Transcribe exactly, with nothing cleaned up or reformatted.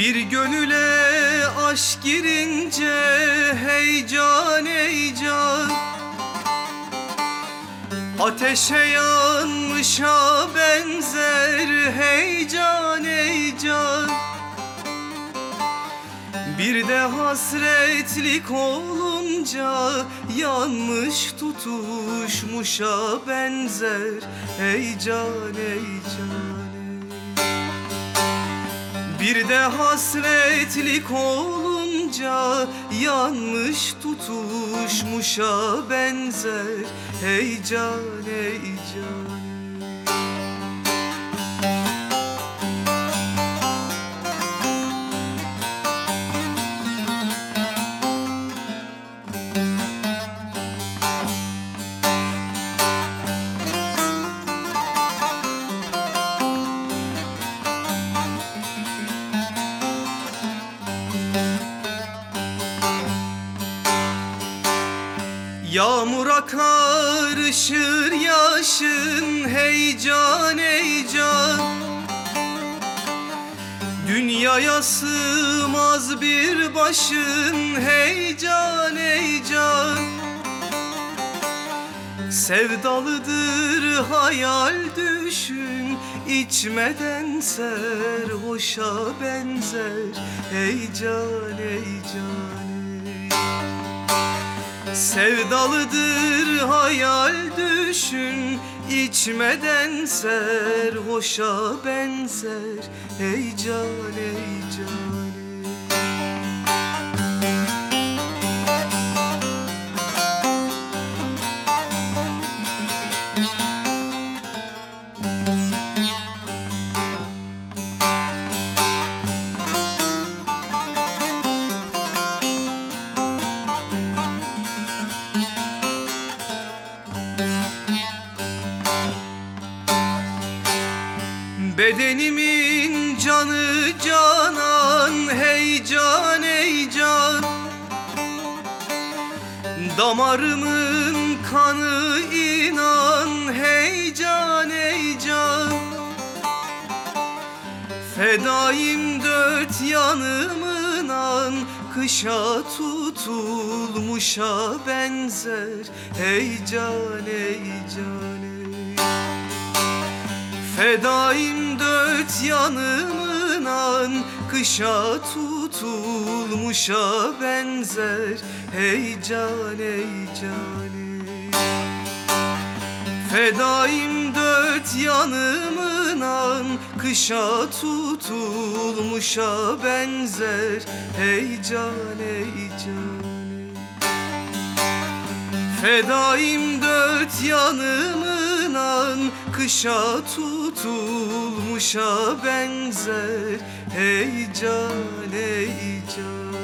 Bir gönüle aşk girince heyecan heyecan, ateşe yanmışa benzer heyecan heyecan. Bir de hasretlik olunca yanmış tutuşmuşa benzer heyecan heyecan. Bir de hasretlik olunca yanmış tutuşmuşa benzer heyecan heyecan. Yağmura karışır yaşın heyecan heyecan, dünyaya sığmaz bir başın heyecan heyecan. Sevdalıdır hayal düşün, içmeden serhoşa benzer heyecan heyecan. Sevdalıdır hayal düşün, içmeden serhoşa benzer heyecan heyecan. Bedenimin canı canan heyecan heyecan, damarımın kanı inan heyecan heyecan. Fedaim dört yanımın an, kışa tutulmuşa benzer heyecan heyecan. Fedaim dört yanımın an, kışa tutulmuşa benzer heyecan heyecan. Fedaim dört yanımın an, kışa tutulmuşa benzer heyecan heyecan. Fedaim dört yanımın an, kışa tutulmuşa benzer heyecan heyecan.